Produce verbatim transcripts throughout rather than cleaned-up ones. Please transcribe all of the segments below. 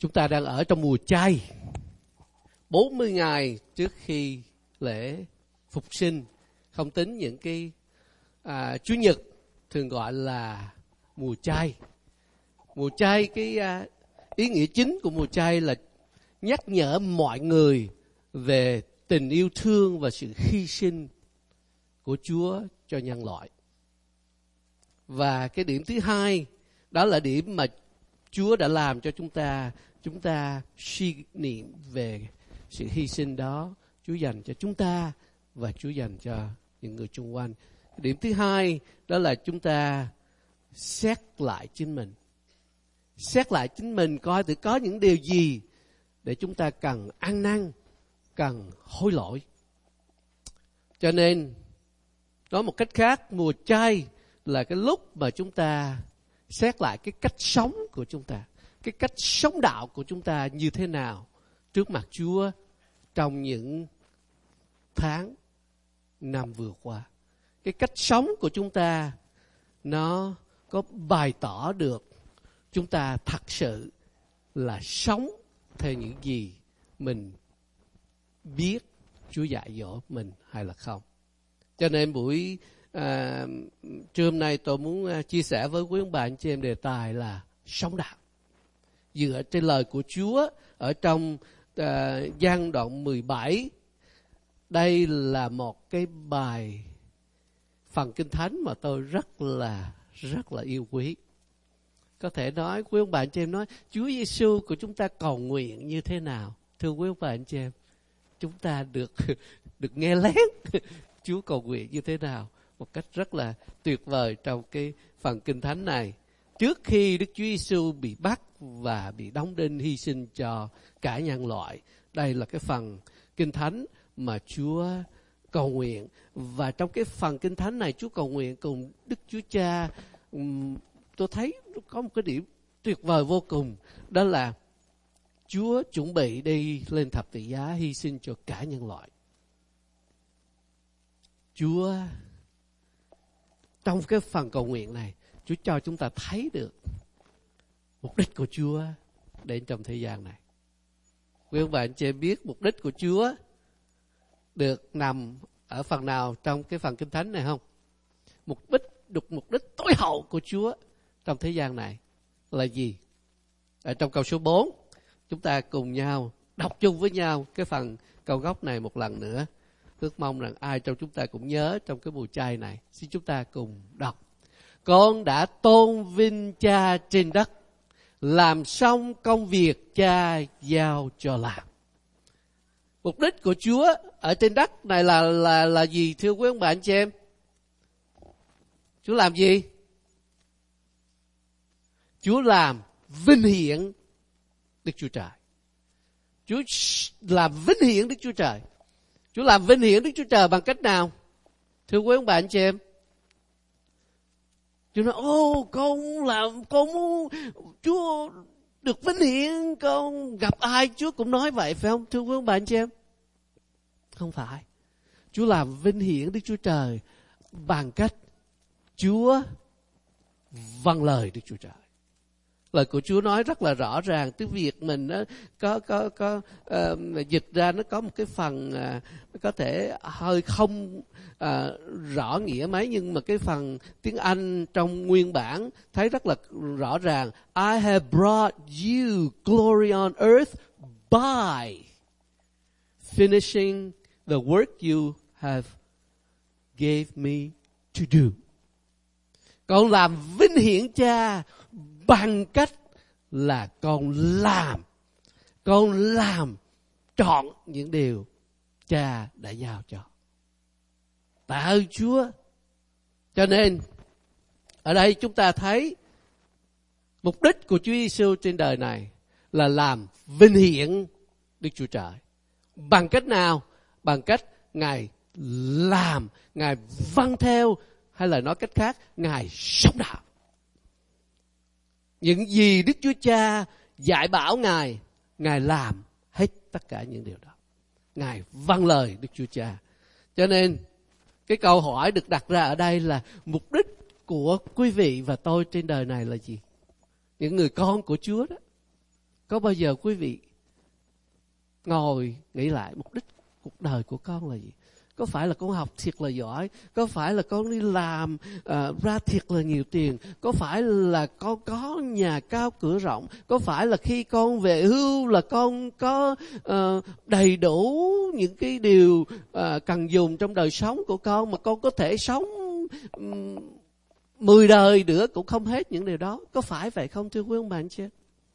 Chúng ta đang ở trong mùa chay, bốn mươi ngày trước khi lễ phục sinh, không tính những cái à, Chủ nhật thường gọi là mùa chay. Mùa chay, cái à, ý nghĩa chính của mùa chay là nhắc nhở mọi người về tình yêu thương và sự hy sinh của Chúa cho nhân loại. Và cái điểm thứ hai, đó là điểm mà Chúa đã làm cho chúng ta, chúng ta suy niệm về sự hy sinh đó Chúa dành cho chúng ta và Chúa dành cho những người xung quanh. Điểm thứ hai, đó là chúng ta xét lại chính mình. Xét lại chính mình coi thử có những điều gì để chúng ta cần ăn năn, cần hối lỗi. Cho nên, nói một cách khác, mùa chay là cái lúc mà chúng ta xét lại cái cách sống của chúng ta, cái cách sống đạo của chúng ta như thế nào trước mặt Chúa trong những tháng năm vừa qua. Cái cách sống của chúng ta nó có bày tỏ được chúng ta thật sự là sống theo những gì mình biết Chúa dạy dỗ mình hay là không. Cho nên buổi à, trưa hôm nay tôi muốn à, chia sẻ với quý ông bà anh chị em đề tài là sống đạo. Dựa trên lời của Chúa ở trong à, Giăng đoạn mười bảy. Đây là một cái bài phần Kinh Thánh mà tôi rất là rất là yêu quý. Có thể nói quý ông bà anh chị em nói Chúa Giêsu của chúng ta cầu nguyện như thế nào? Thưa quý ông bà anh chị em, chúng ta được được nghe lén Chúa cầu nguyện như thế nào một cách rất là tuyệt vời trong cái phần Kinh Thánh này. Trước khi Đức Chúa Giêsu bị bắt và bị đóng đinh hy sinh cho cả nhân loại, đây là cái phần Kinh Thánh mà Chúa cầu nguyện. Và trong cái phần Kinh Thánh này Chúa cầu nguyện cùng Đức Chúa Cha, tôi thấy có một cái điểm tuyệt vời vô cùng, đó là Chúa chuẩn bị đi lên thập tự giá hy sinh cho cả nhân loại. Chúa trong cái phần cầu nguyện này, Chúa cho chúng ta thấy được mục đích của Chúa đến trong thế gian này. Quý ông bà anh chị em biết mục đích của Chúa được nằm ở phần nào trong cái phần Kinh Thánh này không? Mục đích, được mục đích tối hậu của Chúa trong thế gian này là gì? Ở trong câu số bốn, chúng ta cùng nhau đọc chung với nhau cái phần câu gốc này một lần nữa. Ước mong rằng ai trong chúng ta cũng nhớ trong cái mùa chay này. Xin chúng ta cùng đọc. Con đã tôn vinh Cha trên đất, làm xong công việc Cha giao cho làm. Mục đích của Chúa ở trên đất này là là là gì thưa quý ông bà anh chị em? Chúa làm gì? Chúa làm vinh hiển Đức Chúa Trời. Chúa làm vinh hiển Đức Chúa Trời. Chúa làm vinh hiển Đức Chúa Trời bằng cách nào? Thưa quý ông bà anh chị em, Chúa nói, ô con làm, con muốn Chúa được vinh hiển, con gặp ai Chúa cũng nói vậy, phải không? Thưa quý ông bà anh chị em, không phải. Chúa làm vinh hiển Đức Chúa Trời bằng cách Chúa vâng lời Đức Chúa Trời. Lời của Chúa nói rất là rõ ràng. Tiếng Việt mình nó có có có uh, dịch ra nó có một cái phần uh, có thể hơi không uh, rõ nghĩa mấy, nhưng mà cái phần tiếng Anh trong nguyên bản thấy rất là rõ ràng. I have brought you glory on earth by finishing the work you have gave me to do. Con làm vinh hiển Cha bằng cách là con làm, con làm trọn những điều Cha đã giao cho. Tạ ơn Chúa. Cho nên ở đây chúng ta thấy mục đích của Chúa Giêsu trên đời này là làm vinh hiển Đức Chúa Trời. Bằng cách nào? Bằng cách Ngài làm, Ngài vâng theo, hay là nói cách khác, Ngài sống đạo. Những gì Đức Chúa Cha dạy bảo Ngài, Ngài làm hết tất cả những điều đó. Ngài vâng lời Đức Chúa Cha. Cho nên cái câu hỏi được đặt ra ở đây là mục đích của quý vị và tôi trên đời này là gì? Những người con của Chúa đó. Có bao giờ quý vị ngồi nghĩ lại mục đích cuộc đời của con là gì? Có phải là con học thiệt là giỏi? Có phải là con đi làm uh, ra thiệt là nhiều tiền? Có phải là con có nhà cao cửa rộng? Có phải là khi con về hưu là con có uh, đầy đủ những cái điều uh, cần dùng trong đời sống của con, mà con có thể sống um, mười đời nữa cũng không hết những điều đó? Có phải vậy không thưa quý ông bà anh chị?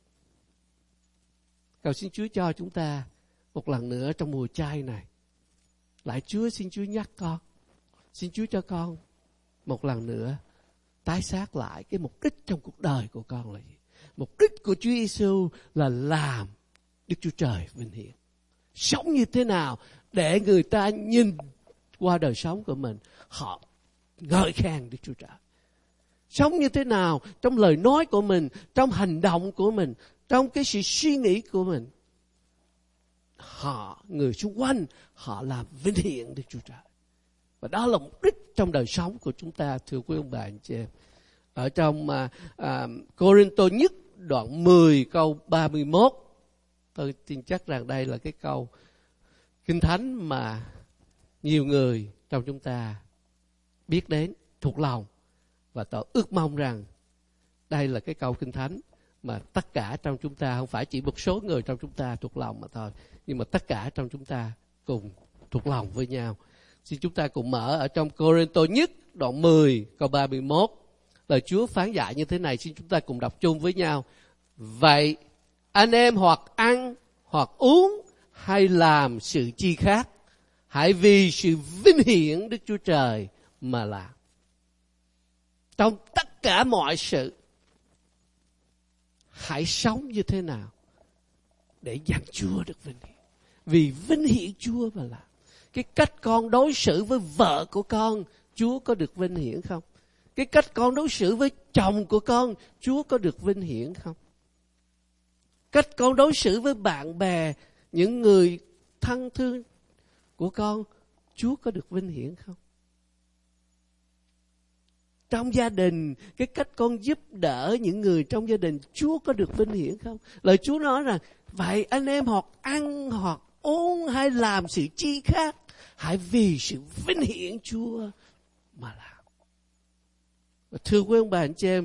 Cầu xin Chúa cho chúng ta một lần nữa trong mùa chay này. Lại Chúa, xin Chúa nhắc con, xin Chúa cho con một lần nữa tái xác lại cái mục đích trong cuộc đời của con là gì. Mục đích của Chúa Giêsu là làm Đức Chúa Trời vinh hiển. Sống như thế nào để người ta nhìn qua đời sống của mình, họ ngợi khen Đức Chúa Trời. Sống như thế nào trong lời nói của mình, trong hành động của mình, trong cái sự suy nghĩ của mình, họ, người xung quanh, họ làm vinh hiển Đức Chúa Trời. Và đó là mục đích trong đời sống của chúng ta, thưa quý ông bà anh chị em. Ở trong à, à, Cô-rinh-tô nhất đoạn mười câu ba mươi mốt, tôi tin chắc rằng đây là cái câu Kinh Thánh mà nhiều người trong chúng ta biết đến, thuộc lòng. Và tôi ước mong rằng đây là cái câu Kinh Thánh mà tất cả trong chúng ta, không phải chỉ một số người trong chúng ta thuộc lòng mà thôi, nhưng mà tất cả trong chúng ta cùng thuộc lòng với nhau. Xin chúng ta cùng mở ở trong Cô-rinh-tô nhất đoạn mười câu ba mươi mốt. Lời Chúa phán dạy như thế này, xin chúng ta cùng đọc chung với nhau. Vậy anh em hoặc ăn hoặc uống hay làm sự chi khác, hãy vì sự vinh hiển Đức Chúa Trời mà làm. Trong tất cả mọi sự, hãy sống như thế nào để dành Chúa được vinh hiển. Vì vinh hiển Chúa mà làm. Cái cách con đối xử với vợ của con, Chúa có được vinh hiển không? Cái cách con đối xử với chồng của con, Chúa có được vinh hiển không? Cách con đối xử với bạn bè, những người thân thương của con, Chúa có được vinh hiển không? Trong gia đình, cái cách con giúp đỡ những người trong gia đình, Chúa có được vinh hiển không? Lời Chúa nói rằng, vậy anh em hoặc ăn hoặc uống hay làm sự chi khác, hãy vì sự vinh hiển Chúa mà làm. Và thưa quý ông bà anh chị em,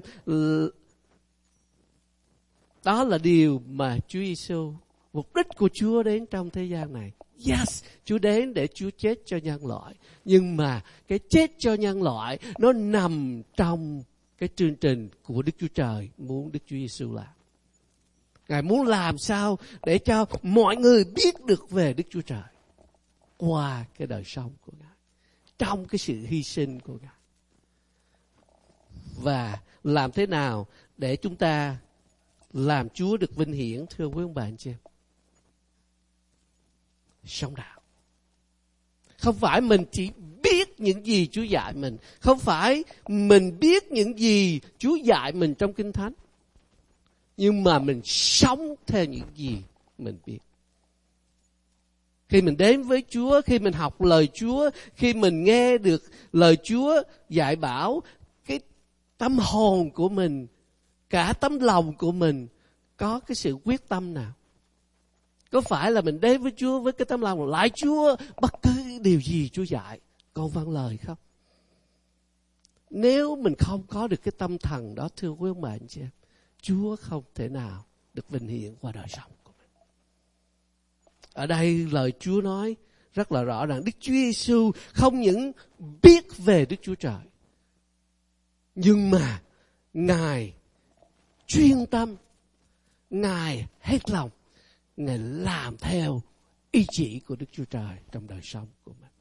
đó là điều mà Chúa Giêsu, mục đích của Chúa đến trong thế gian này. Yes, Chúa đến để Chúa chết cho nhân loại. Nhưng mà cái chết cho nhân loại nó nằm trong cái chương trình của Đức Chúa Trời muốn Đức Chúa Giêsu làm. Ngài muốn làm sao để cho mọi người biết được về Đức Chúa Trời qua cái đời sống của Ngài, trong cái sự hy sinh của Ngài. Và làm thế nào để chúng ta làm Chúa được vinh hiển, thưa quý ông bà anh chị em? Sống đạo. Không phải mình chỉ biết những gì Chúa dạy mình, không phải mình biết những gì Chúa dạy mình trong Kinh Thánh, nhưng mà mình sống theo những gì mình biết. Khi mình đến với Chúa, khi mình học lời Chúa, khi mình nghe được lời Chúa dạy bảo, cái tâm hồn của mình, cả tấm lòng của mình có cái sự quyết tâm nào? Có phải là mình đến với Chúa với cái tấm lòng lại Chúa bất cứ điều gì Chúa dạy, con vâng lời không? Nếu mình không có được cái tâm thần đó, thưa quý ông bà anh chị em, Chúa không thể nào được vinh hiển qua đời sống của mình. Ở đây lời Chúa nói rất là rõ ràng, Đức Chúa Giêsu không những biết về Đức Chúa Trời, nhưng mà Ngài chuyên tâm, Ngài hết lòng, Ngài làm theo ý chỉ của Đức Chúa Trời trong đời sống của mình.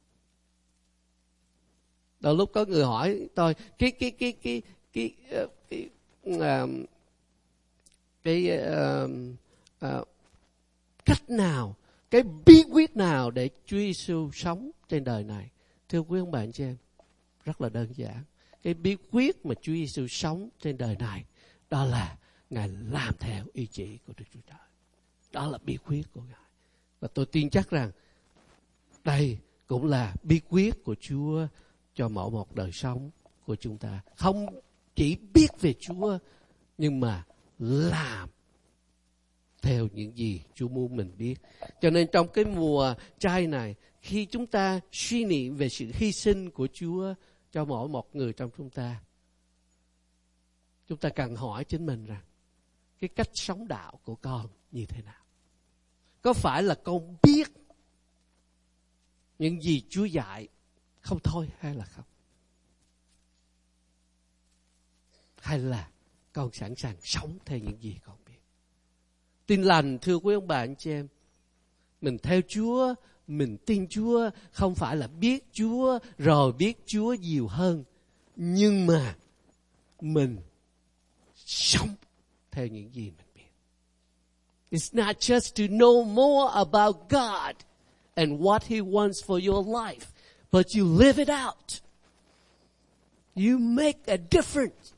Đôi lúc có người hỏi tôi cái cái cái cái cái cái cái, uh, cái uh, uh, cách nào, cái bí quyết nào để Chúa Giêsu sống trên đời này? Thưa quý ông bà anh chị em, rất là đơn giản. Cái bí quyết mà Chúa Giêsu sống trên đời này đó là Ngài làm theo ý chỉ của Đức Chúa Trời. Đó là bí quyết của Ngài. Và tôi tin chắc rằng đây cũng là bí quyết của Chúa cho mỗi một đời sống của chúng ta. Không chỉ biết về Chúa, nhưng mà làm theo những gì Chúa muốn mình biết. Cho nên trong cái mùa chay này, khi chúng ta suy niệm về sự hy sinh của Chúa cho mỗi một người trong chúng ta, chúng ta cần hỏi chính mình rằng cái cách sống đạo của con như thế nào? Có phải là con biết những gì Chúa dạy không thôi hay là không? Hay là con sẵn sàng sống theo những gì con biết? Tin lành thưa quý ông bà anh chị em, mình theo Chúa, mình tin Chúa không phải là biết Chúa rồi biết Chúa nhiều hơn, nhưng mà mình sống theo những gì mình biết. It's not just to know more about God and what He wants for your life, but you live it out. You make a difference.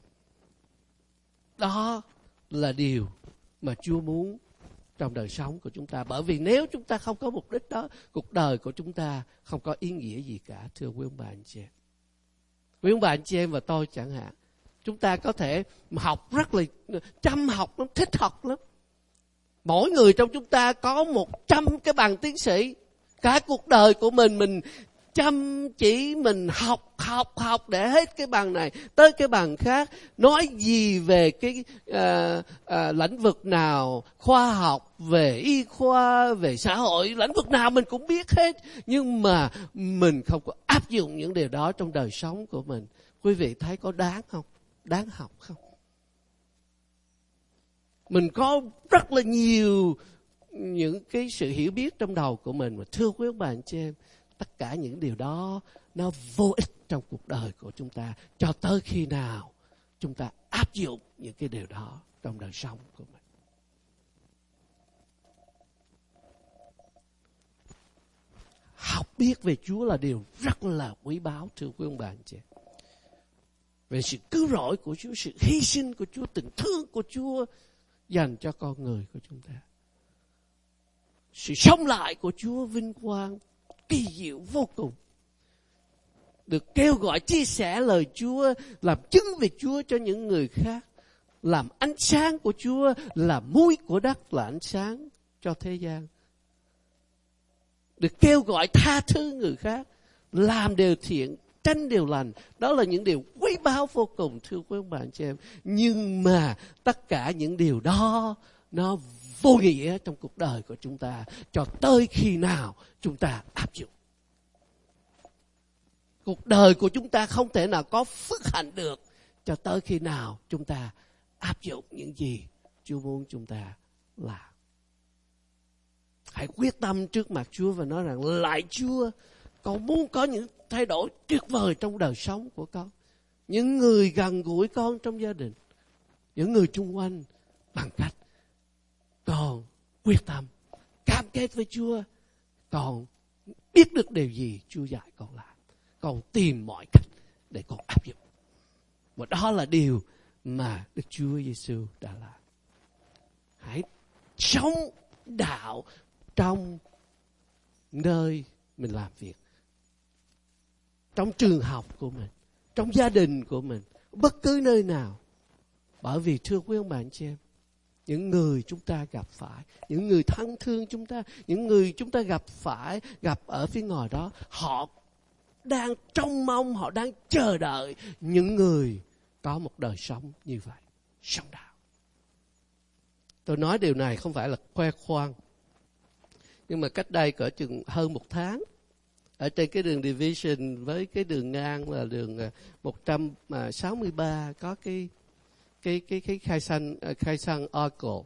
Đó là điều mà Chúa muốn trong đời sống của chúng ta. Bởi vì nếu chúng ta không có mục đích đó, cuộc đời của chúng ta không có ý nghĩa gì cả, thưa quý ông bà anh chị em. Quý ông bà anh chị em và tôi chẳng hạn, chúng ta có thể học rất là chăm học lắm, thích học lắm. Mỗi người trong chúng ta có một trăm cái bằng tiến sĩ. Cả cuộc đời của mình, mình chăm chỉ, mình học, học, học để hết cái bằng này tới cái bằng khác. Nói gì về cái à, à, lĩnh vực nào, khoa học, về y khoa, về xã hội, lĩnh vực nào mình cũng biết hết. Nhưng mà mình không có áp dụng những điều đó trong đời sống của mình. Quý vị thấy có đáng không? Đáng học không? Mình có rất là nhiều những cái sự hiểu biết trong đầu của mình. Mà thưa quý ông bà anh chị em, tất cả những điều đó nó vô ích trong cuộc đời của chúng ta cho tới khi nào chúng ta áp dụng những cái điều đó trong đời sống của mình. Học biết về Chúa là điều rất là quý báu, thưa quý ông bà anh chị em. Về sự cứu rỗi của Chúa, sự hy sinh của Chúa, tình thương của Chúa dành cho con người của chúng ta. Sự sống lại của Chúa vinh quang, kỳ diệu vô cùng. Được kêu gọi chia sẻ lời Chúa, làm chứng về Chúa cho những người khác. Làm ánh sáng của Chúa, làm muối của đất, là ánh sáng cho thế gian. Được kêu gọi tha thứ người khác, làm điều thiện, tránh điều lành. Đó là những điều quý báu vô cùng, thưa quý ông bà anh chị em. Nhưng mà tất cả những điều đó nó vô nghĩa trong cuộc đời của chúng ta cho tới khi nào chúng ta áp dụng. Cuộc đời của chúng ta không thể nào có phước hạnh được cho tới khi nào chúng ta áp dụng những gì Chúa muốn chúng ta làm. Hãy quyết tâm trước mặt Chúa và nói rằng: lạy Chúa, con muốn có những thay đổi tuyệt vời trong đời sống của con. Những người gần gũi con trong gia đình, những người chung quanh, bằng cách con quyết tâm, cam kết với Chúa, con biết được điều gì Chúa dạy con làm. Con tìm mọi cách để con áp dụng. Và đó là điều mà Đức Chúa Giêsu đã làm. Hãy sống đạo trong nơi mình làm việc, trong trường học của mình, trong gia đình của mình, bất cứ nơi nào. Bởi vì thưa quý ông bà anh chị em, những người chúng ta gặp phải, những người thân thương chúng ta, những người chúng ta gặp phải, gặp ở phía ngoài đó, họ đang trông mong, họ đang chờ đợi những người có một đời sống như vậy, sống đạo. Tôi nói điều này không phải là khoe khoang, nhưng mà cách đây cỡ chừng hơn một tháng, ở trên cái đường Division với cái đường ngang là đường một trăm sáu mươi ba có cái cái cái cái khai xăng khai xăng Oracle.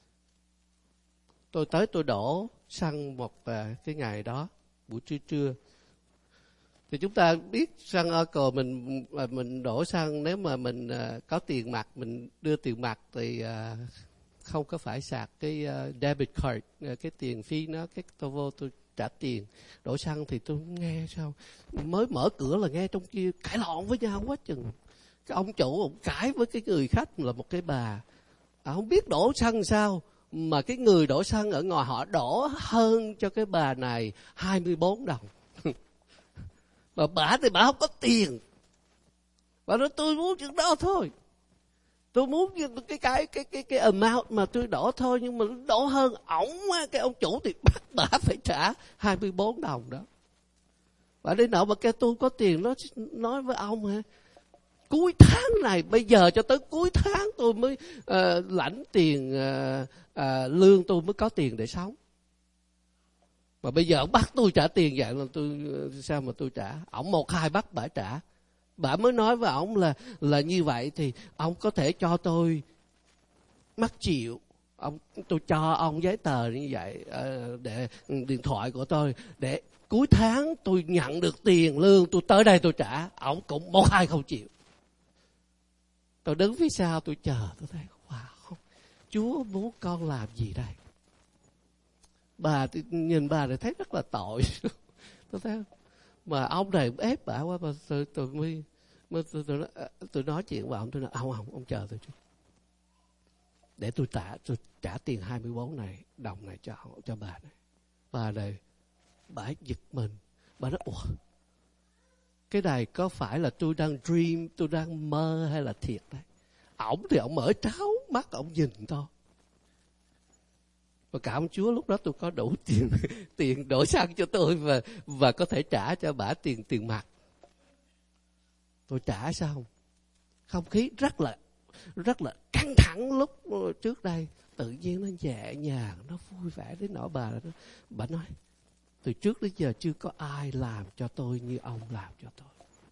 Tôi tới tôi đổ xăng một cái ngày đó buổi trưa trưa. Thì chúng ta biết xăng Oracle mình mình đổ xăng, nếu mà mình có tiền mặt, mình đưa tiền mặt thì không có phải sạc cái debit card, cái tiền phí nó, cái tôi vô tôi trả tiền đổ xăng. Thì tôi nghe sao mới mở cửa là nghe trong kia cãi lộn với nhau quá chừng. Cái ông chủ ông cãi với cái người khách là một cái bà, à, không biết đổ xăng sao mà cái người đổ xăng ở ngoài họ đổ hơn cho cái bà này hai mươi bốn đồng. Mà bà thì bà không có tiền, bà nói tôi muốn chừng đó thôi. Tôi muốn cái cái cái cái cái amount mà tôi đổ thôi, nhưng mà đổ hơn ổng, cái ông chủ thì bắt bả phải trả hai mươi bốn đồng đó. Và đến nỗi mà cái tôi có tiền nó nói với ông hả, cuối tháng này bây giờ cho tới cuối tháng tôi mới uh, lãnh tiền uh, uh, lương, tôi mới có tiền để sống. Mà bây giờ ông bắt tôi trả tiền vậy là tôi sao mà tôi trả? Ổng một hai bắt bả trả. Bà mới nói với ổng là là như vậy thì ông có thể cho tôi mắc chịu. Ông tôi cho ông giấy tờ như vậy để điện thoại của tôi để cuối tháng tôi nhận được tiền lương, tôi tới đây tôi trả. Ổng cũng một hai không chịu. Tôi đứng phía sau tôi chờ, tôi thấy wow, Chúa muốn con làm gì đây? Bà nhìn bà thì thấy rất là tội. Tôi thấy mà ông này ép bà quá, mà tôi, tôi mới, mới tôi, tôi, tôi, tôi nói chuyện với ông, tôi nói ông ông ông chờ tôi chút, để tôi trả tôi trả tiền hai mươi bốn này đồng này cho cho bà này. Bà này bà giật mình, bà nói ủa, cái này có phải là tôi đang dream, tôi đang mơ hay là thiệt đấy? Ổng thì ổng mở tráo mắt, ổng nhìn tôi. Và cảm Chúa lúc đó tôi có đủ tiền tiền đổ xăng cho tôi và và có thể trả cho bả tiền tiền mặt. Tôi trả xong, không khí rất là rất là căng thẳng lúc trước đây, tự nhiên nó nhẹ nhàng, nó vui vẻ đến nỗi bà đó, bà nói từ trước đến giờ chưa có ai làm cho tôi như ông làm cho tôi.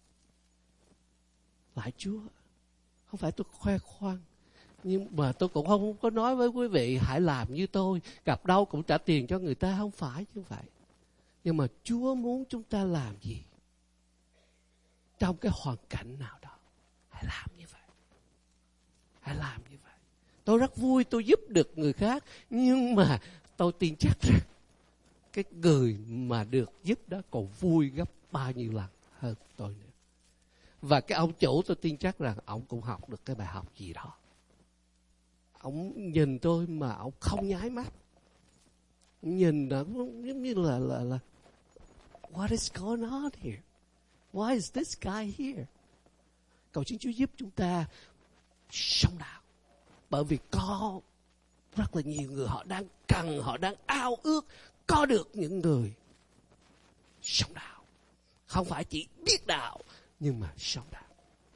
Lại Chúa, không phải tôi khoe khoang, nhưng mà tôi cũng không có nói với quý vị hãy làm như tôi, gặp đâu cũng trả tiền cho người ta, không phải như vậy. Nhưng mà Chúa muốn chúng ta làm gì trong cái hoàn cảnh nào đó, hãy làm như vậy. Hãy làm như vậy. Tôi rất vui tôi giúp được người khác, nhưng mà tôi tin chắc rằng cái người mà được giúp đó còn vui gấp bao nhiêu lần hơn tôi nữa. Và cái ông chủ tôi tin chắc rằng ông cũng học được cái bài học gì đó. Ông nhìn tôi mà ông không nháy mắt. Ông nhìn nó giống như là, là, là what is going on here? Why is this guy here? Cầu xin Chúa giúp chúng ta sống đạo. Bởi vì có rất là nhiều người họ đang cần, họ đang ao ước có được những người sống đạo. Không phải chỉ biết đạo, nhưng mà sống đạo.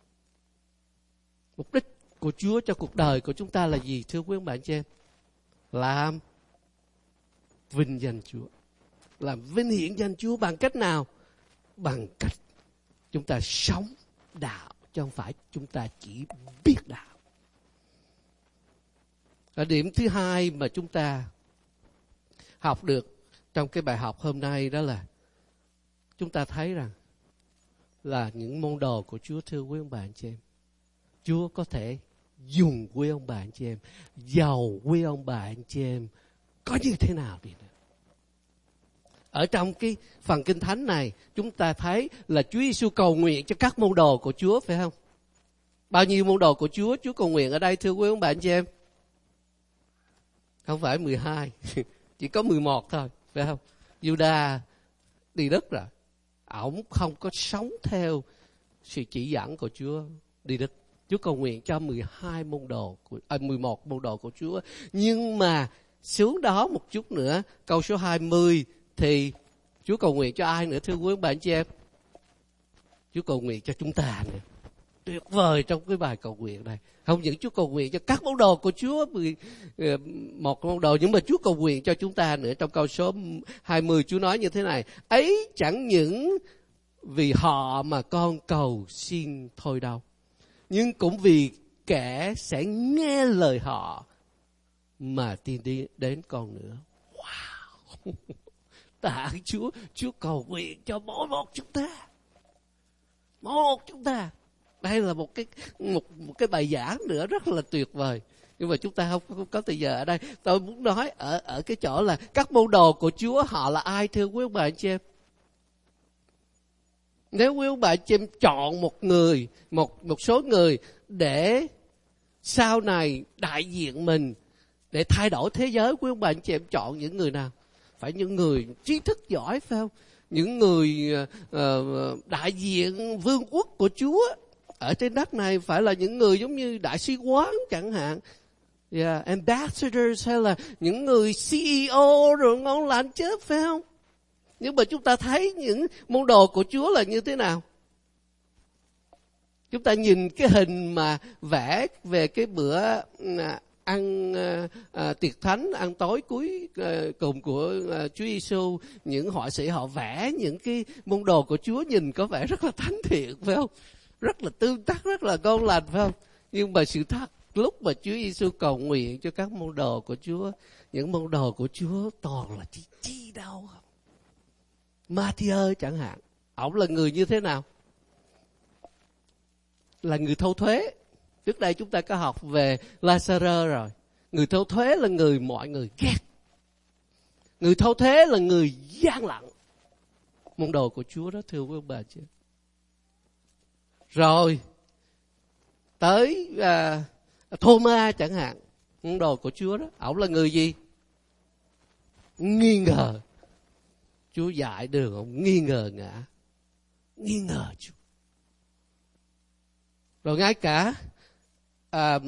Mục đích của Chúa cho cuộc đời của chúng ta là gì thưa quý ông bạn chị em? Làm vinh danh Chúa. Làm vinh hiển danh Chúa bằng cách nào? Bằng cách chúng ta sống đạo, chứ không phải chúng ta chỉ biết đạo. Ở điểm thứ hai mà chúng ta học được trong cái bài học hôm nay đó là chúng ta thấy rằng là những môn đồ của Chúa thưa quý ông bà anh chị em, Chúa có thể dùng quý ông bà anh chị em, giàu quý ông bà anh chị em có như thế nào đi nữa. Ở trong cái phần Kinh Thánh này chúng ta thấy là Chúa Giêsu cầu nguyện cho các môn đồ của Chúa, phải không? Bao nhiêu môn đồ của Chúa Chúa cầu nguyện ở đây thưa quý ông bà anh chị em? Không phải mười hai, chỉ có mười một thôi, phải không? Juda đi Đức rồi, ổng không có sống theo sự chỉ dẫn của Chúa đi Đức. Chúa cầu nguyện cho mười hai môn đồ, của, à, mười một môn đồ của Chúa. Nhưng mà xuống đó một chút nữa, câu số hai mươi thì Chúa cầu nguyện cho ai nữa thưa quý bạn chị em? Chúa cầu nguyện cho chúng ta nữa. Tuyệt vời trong cái bài cầu nguyện này. Không những Chúa cầu nguyện cho các môn đồ của Chúa, một môn đồ, nhưng mà Chúa cầu nguyện cho chúng ta nữa. Trong câu số hai mươi Chúa nói như thế này: ấy chẳng những vì họ mà con cầu xin thôi đâu, nhưng cũng vì kẻ sẽ nghe lời họ mà tin đi đến con nữa. Wow! Tạ Chúa, Chúa cầu nguyện cho mỗi một chúng ta. Mỗi một chúng ta. Đây là một cái một, một cái bài giảng nữa rất là tuyệt vời. Nhưng mà chúng ta không, không có thời giờ ở đây. Tôi muốn nói ở ở cái chỗ là các môn đồ của Chúa họ là ai thưa quý ông bà anh chị em? Nếu quý ông bà anh chị em chọn một người, một một số người để sau này đại diện mình để thay đổi thế giới, quý ông bà anh chị em chọn những người nào? Phải những người trí thức giỏi, phải không? Những người uh, đại diện vương quốc của Chúa, ở trên đất này phải là những người giống như đại sứ quán chẳng hạn, yeah, ambassadors, hay là những người xê e ô rồi ngon lành chết, phải không? Nhưng mà chúng ta thấy những môn đồ của Chúa là như thế nào? Chúng ta nhìn cái hình mà vẽ về cái bữa ăn à, à, tiệc thánh, ăn tối cuối à, cùng của à, Chúa Giêsu, những họa sĩ họ vẽ những cái môn đồ của Chúa nhìn có vẻ rất là thánh thiện, phải không? Rất là tương tác, rất là ngon lành, phải không? Nhưng mà sự thật, lúc mà Chúa Giêsu cầu nguyện cho các môn đồ của Chúa, những môn đồ của Chúa toàn là chi chi đâu. Ma-thi-ơ chẳng hạn, ổng là người như thế nào? Là người thâu thuế. Trước đây chúng ta có học về La-sa-rơ rồi. Người thâu thuế là người mọi người ghét. Người thâu thuế là người gian lận. Môn đồ của Chúa đó, thưa quý ông bà chị. Rồi tới à, Thô-ma chẳng hạn, môn đồ của Chúa đó, ổng là người gì? Nghi ngờ. Chúa dạy đường ông nghi ngờ ngã, nghi ngờ Chúa. Rồi ngay cả à,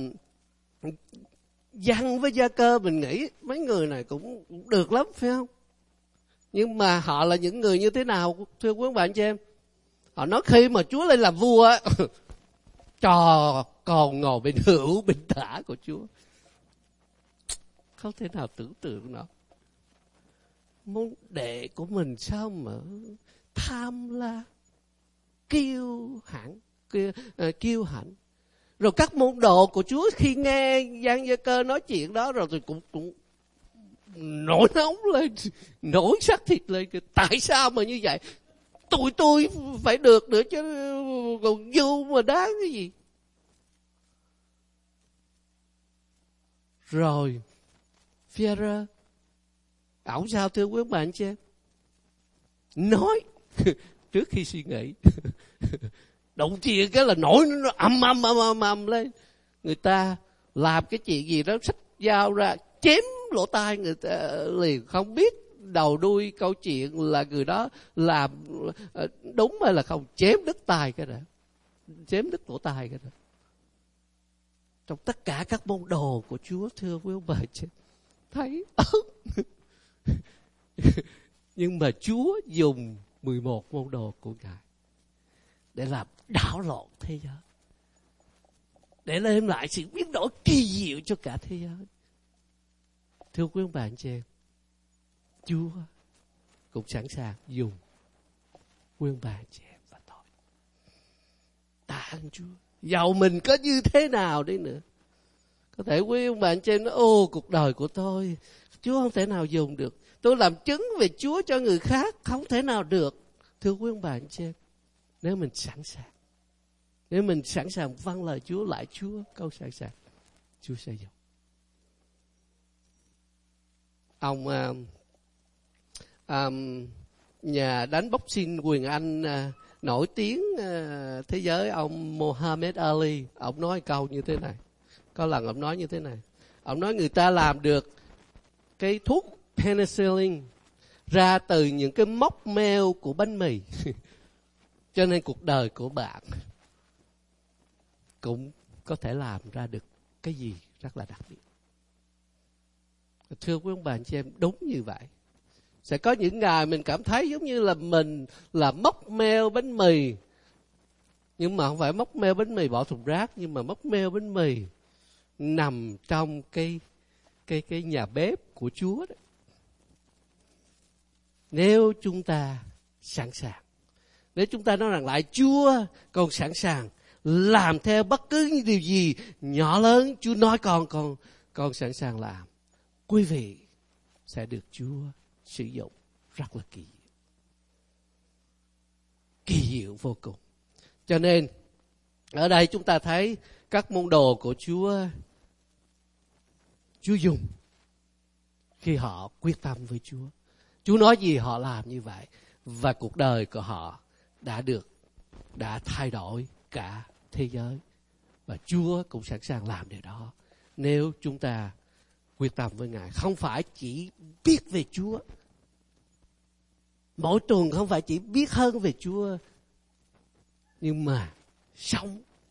Giăng với Gia-cơ, mình nghĩ mấy người này cũng được lắm, phải không? Nhưng mà họ là những người như thế nào, thưa quý bạn chị em? Họ nói khi mà Chúa lên làm vua cho còn ngồi bên hữu bên tả của Chúa. Không thể nào tưởng tượng nó. Môn đệ của mình sao mà tham lam, kiêu hãnh, kiêu, uh, kiêu hãnh. Rồi các môn đồ của Chúa khi nghe Giăng Gia-cơ nói chuyện đó rồi thì cũng cũng nổi nóng lên, nổi xác thịt lên. Tại sao mà như vậy? Tụi tôi phải được nữa chứ, còn vô mà đáng cái gì? Rồi Phi-e-rơ, ổng sao thưa quý bạn chị em? Nói trước khi suy nghĩ. Đầu tiên cái là nổi nó ầm ầm ầm ầm ầm lên. Người ta làm cái chuyện gì đó xách dao ra chém lỗ tai người ta liền, không biết đầu đuôi câu chuyện là người đó làm đúng hay là không, chém đứt tai cái đó, chém đứt lỗ tai cái đó. Trong tất cả các môn đồ của Chúa, thưa quý ông bà chị, thấy nhưng mà Chúa dùng mười một môn đồ của Ngài để làm đảo lộn thế giới, để đem lại sự biến đổi kỳ diệu cho cả thế giới. Thưa quý ông bà anh chị em, Chúa cũng sẵn sàng dùng quý ông bà anh chị em và tôi. Tạ ơn Chúa. Dầu mình có như thế nào đi nữa, có thể quý ông bà anh chị em nói ô cuộc đời của tôi Chúa không thể nào dùng được, tôi làm chứng về Chúa cho người khác không thể nào được. Thưa quý ông bà anh chị em, nếu mình sẵn sàng, nếu mình sẵn sàng vâng lời Chúa, lại Chúa câu sẵn sàng, Chúa sẽ dùng. Ông uh, um, nhà đánh boxing quyền Anh uh, nổi tiếng uh, thế giới, ông Muhammad Ali, ông nói câu như thế này. Có lần ông nói như thế này, ông nói người ta làm được cái thuốc penicillin ra từ những cái móc meo của bánh mì. Cho nên cuộc đời của bạn cũng có thể làm ra được cái gì rất là đặc biệt. Thưa quý ông bà anh chị em, đúng như vậy. Sẽ có những ngày mình cảm thấy giống như là mình là móc meo bánh mì, nhưng mà không phải móc meo bánh mì bỏ thùng rác, nhưng mà móc meo bánh mì nằm trong cái cái cái nhà bếp của Chúa đó. Nếu chúng ta sẵn sàng, nếu chúng ta nói rằng lại Chúa con sẵn sàng làm theo bất cứ những điều gì nhỏ lớn Chúa nói con con con sẵn sàng làm, quý vị sẽ được Chúa sử dụng rất là kỳ diệu, kỳ diệu vô cùng. Cho nên ở đây chúng ta thấy các môn đồ của Chúa, Chúa dùng khi họ quyết tâm với Chúa. Chúa nói gì họ làm như vậy, và cuộc đời của họ đã được, đã thay đổi cả thế giới. Và Chúa cũng sẵn sàng làm điều đó nếu chúng ta quyết tâm với Ngài. Không phải chỉ biết về Chúa, mỗi tuần không phải chỉ biết hơn về Chúa, nhưng mà sống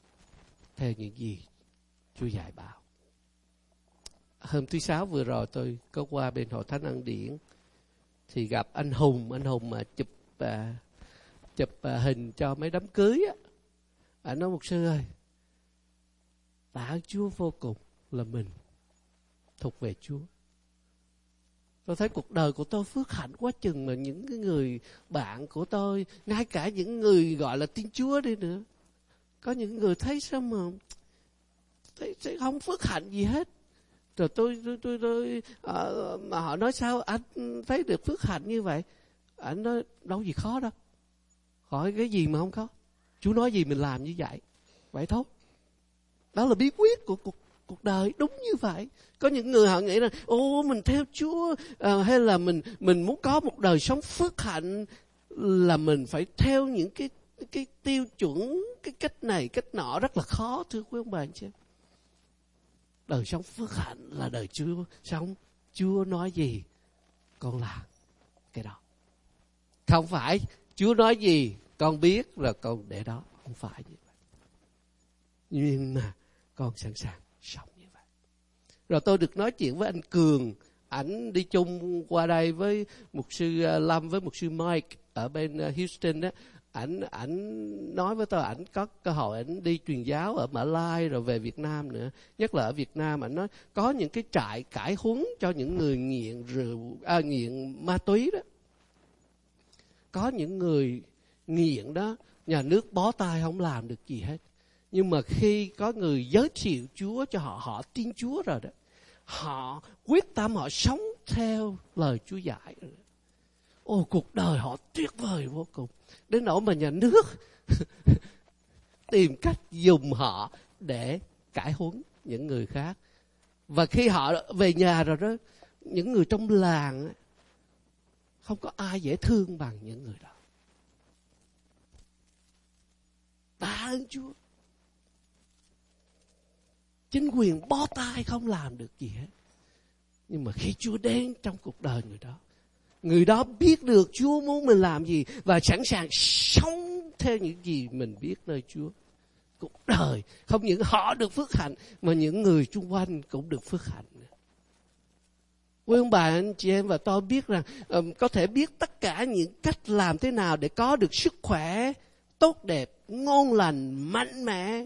theo những gì Chúa dạy bảo. Hôm thứ Sáu vừa rồi tôi có qua bên Hội Thánh Ân Điển thì gặp anh Hùng, anh Hùng mà chụp à, chụp à, hình cho mấy đám cưới á. Anh nói: mục sư ơi, tạ ơn Chúa vô cùng là mình thuộc về Chúa. Tôi thấy cuộc đời của tôi phước hạnh quá chừng, mà những cái người bạn của tôi, ngay cả những người gọi là tin Chúa đi nữa, có những người thấy sao mà thấy, thấy không phước hạnh gì hết. Rồi tôi tôi tôi, tôi à, mà họ nói sao anh thấy được phước hạnh như vậy? Anh nói đâu gì khó đâu. Hỏi cái gì mà không khó? Chúa nói gì mình làm như vậy, vậy thôi. Đó là bí quyết của cuộc cuộc đời, đúng như vậy. Có những người họ nghĩ là ô mình theo Chúa à, hay là mình mình muốn có một đời sống phước hạnh là mình phải theo những cái cái tiêu chuẩn, cái cách này cách nọ, rất là khó, thưa quý ông bà anh chị em. Đời sống phước hạnh là đời Chúa sống. Chúa nói gì con làm cái đó. Không phải Chúa nói gì con biết rồi con để đó. Không phải như vậy. Nhưng mà con sẵn sàng sống như vậy. Rồi tôi được nói chuyện với anh Cường. Ảnh đi chung qua đây với mục sư Lâm, với mục sư Mike ở bên Houston đó. Ảnh ảnh nói với tôi, ảnh có cơ hội ảnh đi truyền giáo ở Mã Lai rồi về Việt Nam nữa. Nhất là ở Việt Nam, ảnh nói có những cái trại cải huấn cho những người nghiện rượu, à, nghiện ma túy đó. Có những người nghiện đó, nhà nước bó tay không làm được gì hết. Nhưng mà khi có người giới thiệu Chúa cho họ, họ tin Chúa rồi đó. Họ quyết tâm, họ sống theo lời Chúa dạy rồi. Ồ, cuộc đời họ tuyệt vời vô cùng. Đến nỗi mà nhà nước tìm cách dùng họ để cải huấn những người khác. Và khi họ về nhà rồi đó, những người trong làng không có ai dễ thương bằng những người đó. Tạ ơn Chúa. Chính quyền bó tay không làm được gì hết. Nhưng mà khi Chúa đến trong cuộc đời người đó, người đó biết được Chúa muốn mình làm gì và sẵn sàng sống theo những gì mình biết nơi Chúa. Cuộc đời không những họ được phước hạnh mà những người xung quanh cũng được phước hạnh. Quý ông bà anh chị em và tôi biết rằng um, có thể biết tất cả những cách làm thế nào để có được sức khỏe tốt đẹp, ngon lành, mạnh mẽ.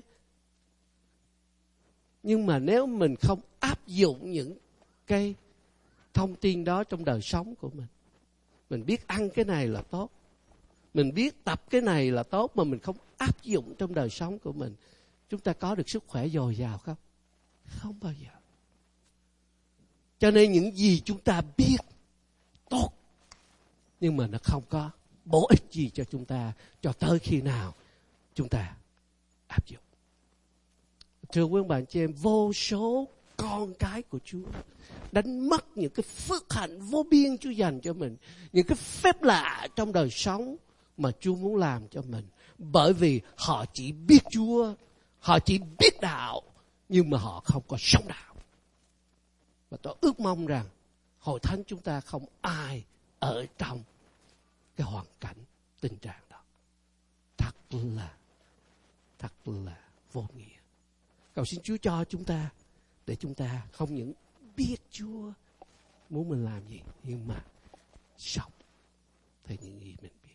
Nhưng mà nếu mình không áp dụng những cái thông tin đó trong đời sống của mình, mình biết ăn cái này là tốt, mình biết tập cái này là tốt mà mình không áp dụng trong đời sống của mình, chúng ta có được sức khỏe dồi dào không? Không bao giờ. Cho nên những gì chúng ta biết tốt, nhưng mà nó không có bổ ích gì cho chúng ta cho tới khi nào chúng ta áp dụng. Thưa quý ông bà chị em, vô số con cái của Chúa đánh mất những cái phước hạnh vô biên Chúa dành cho mình, những cái phép lạ trong đời sống mà Chúa muốn làm cho mình, bởi vì họ chỉ biết Chúa, họ chỉ biết đạo, nhưng mà họ không có sống đạo. Và tôi ước mong rằng hội thánh chúng ta không ai ở trong cái hoàn cảnh tình trạng đó. Thật là, thật là vô nghĩa. Cầu xin Chúa cho chúng ta, để chúng ta không những biết Chúa muốn mình làm gì, nhưng mà sống theo những gì mình biết.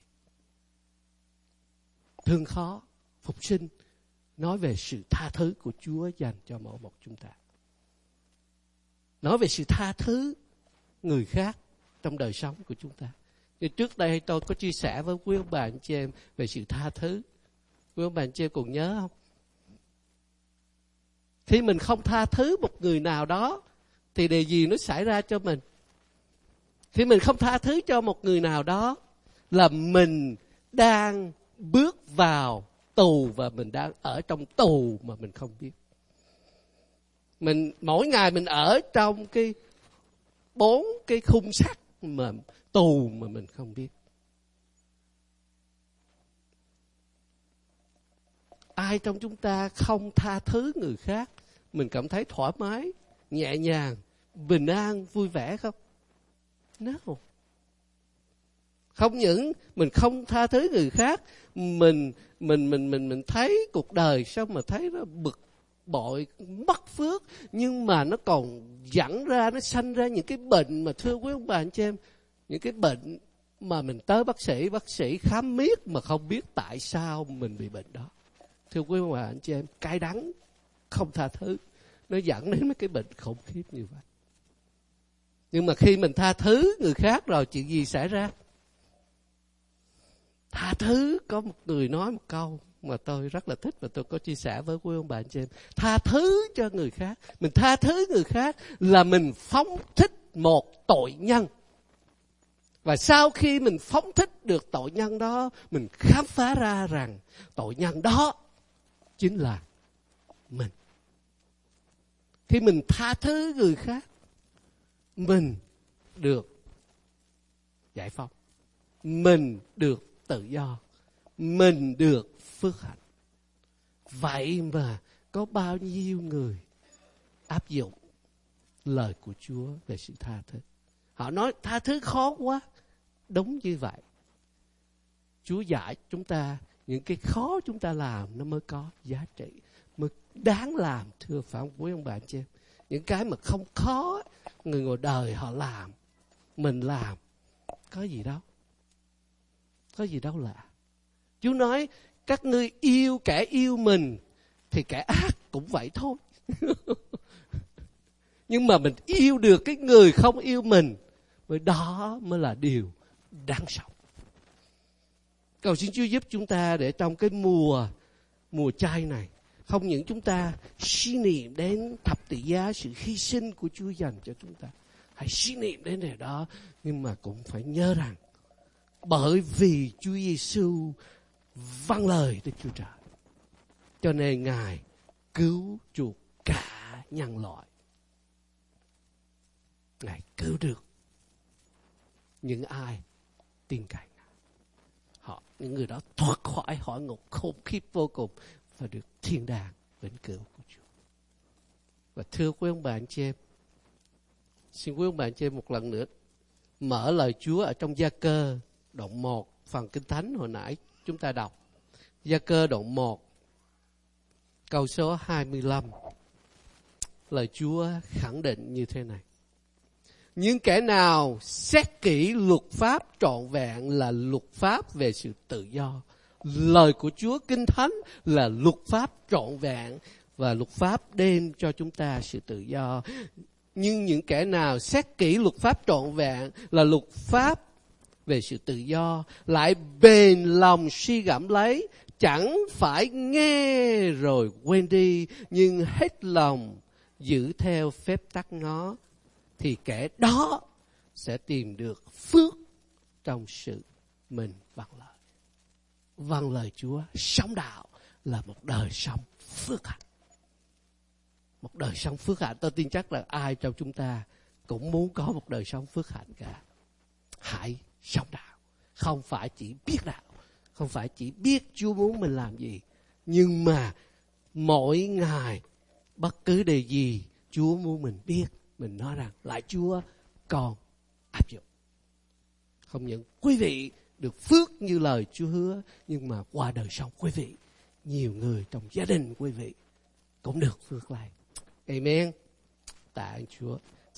Thương khó, phục sinh, nói về sự tha thứ của Chúa dành cho mỗi một chúng ta. Nói về sự tha thứ người khác trong đời sống của chúng ta. Như trước đây tôi có chia sẻ với quý ông bà anh chị em về sự tha thứ. Quý ông bà anh chị em còn nhớ không? Khi mình không tha thứ một người nào đó thì điều gì nó xảy ra cho mình? Khi mình không tha thứ cho một người nào đó là mình đang bước vào tù, và mình đang ở trong tù mà mình không biết. Mình mỗi ngày mình ở trong cái bốn cái khung sắt mà tù mà mình không biết. Ai trong chúng ta không tha thứ người khác, mình cảm thấy thoải mái, nhẹ nhàng, bình an, vui vẻ không? No. Không những mình không tha thứ người khác, mình mình mình mình mình thấy cuộc đời sao mà thấy nó bực bội, mất phước, nhưng mà nó còn dẫn ra, nó sanh ra những cái bệnh mà thưa quý ông bà anh chị em, những cái bệnh mà mình tới bác sĩ, bác sĩ khám miết mà không biết tại sao mình bị bệnh đó. Thưa quý ông bà anh chị em, cay đắng, không tha thứ, nó dẫn đến mấy cái bệnh khủng khiếp như vậy. Nhưng mà khi mình tha thứ người khác rồi, chuyện gì xảy ra? Tha thứ, có một người nói một câu mà tôi rất là thích và tôi có chia sẻ với quý ông bà anh chị em. Tha thứ cho người khác, mình tha thứ người khác là mình phóng thích một tội nhân. Và sau khi mình phóng thích được tội nhân đó, mình khám phá ra rằng tội nhân đó chính là mình. Khi mình tha thứ người khác, mình được giải phóng, mình được tự do, mình được phước hạnh. Vậy mà có bao nhiêu người áp dụng lời của Chúa về sự tha thứ. Họ nói tha thứ khó quá. Đúng như vậy. Chúa dạy chúng ta những cái khó chúng ta làm nó mới có giá trị, mới đáng làm, thưa phải không quý ông bà anh chị em? Những cái mà không khó, người ngoài đời họ làm, mình làm, có gì đâu. Có gì đâu lạ. Chúa nói các ngươi yêu kẻ yêu mình thì kẻ ác cũng vậy thôi. Nhưng mà mình yêu được cái người không yêu mình, bởi đó mới là điều đáng sống. Cầu xin Chúa giúp chúng ta để trong cái mùa mùa chay này, không những chúng ta suy niệm đến thập tự giá, sự hy sinh của Chúa dành cho chúng ta, hãy suy niệm đến điều đó, nhưng mà cũng phải nhớ rằng bởi vì Chúa Giêsu vâng lời Đức Chúa Trời, cho nên Ngài cứu chuộc cả nhân loại. Ngài cứu được những ai tin cậy Ngài. Họ, những người đó thoát khỏi hỏa ngục khủng khiếp vô cùng và được thiên đàng vĩnh cửu của Chúa. Và thưa quý ông bà anh chị em, xin quý ông bà anh chị em một lần nữa mở lời Chúa ở trong Gia Cơ đoạn một, phần Kinh Thánh hồi nãy chúng ta đọc. Gia Cơ đoạn một, câu số hai mươi lăm. Lời Chúa khẳng định như thế này: những kẻ nào xét kỹ luật pháp trọn vẹn là luật pháp về sự tự do. Lời của Chúa Kinh Thánh là luật pháp trọn vẹn và luật pháp đem cho chúng ta sự tự do. Nhưng những kẻ nào xét kỹ luật pháp trọn vẹn là luật pháp về sự tự do, lại bền lòng suy gẫm lấy, chẳng phải nghe rồi quên đi, nhưng hết lòng giữ theo phép tắc nó, thì kẻ đó sẽ tìm được phước trong sự mình vâng lời. Vâng lời Chúa, sống đạo là một đời sống phước hạnh. Một đời sống phước hạnh, tôi tin chắc là ai trong chúng ta cũng muốn có một đời sống phước hạnh cả. Hãy sống đạo, không phải chỉ biết đạo, không phải chỉ biết Chúa muốn mình làm gì, nhưng mà mỗi ngày bất cứ điều gì Chúa muốn mình biết, mình nói rằng lại Chúa còn áp dụng. Không những quý vị được phước như lời Chúa hứa, nhưng mà qua đời sống quý vị, nhiều người trong gia đình quý vị cũng được phước lành. Amen. Tạ ơn Chúa.